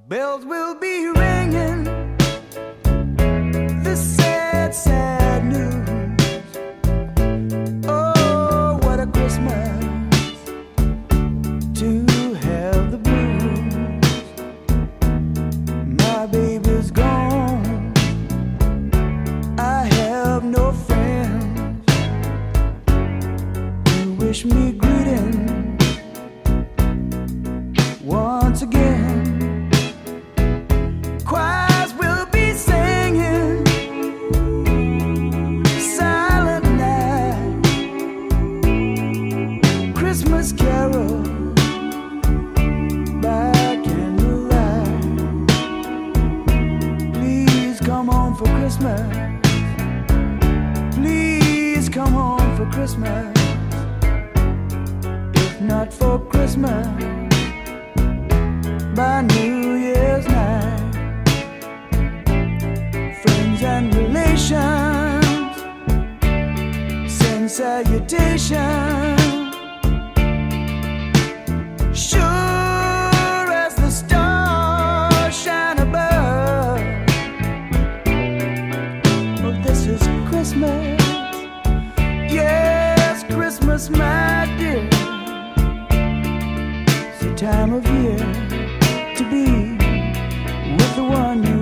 Bells will be ringing, the sad, sad news. Oh, what a Christmas to have the blues. My baby's gone, I have no friends to wish me greeting once again. Choirs will be singing Silent Night, Christmas carol by candlelight. Please come home for Christmas. Please come home for Christmas. If not for Christmas, by New Year's night. Friends and relations send salutations. Sure as the stars shine above. Oh, this is Christmas. Yes, Christmas, my dear. It's the time of year to be with the one you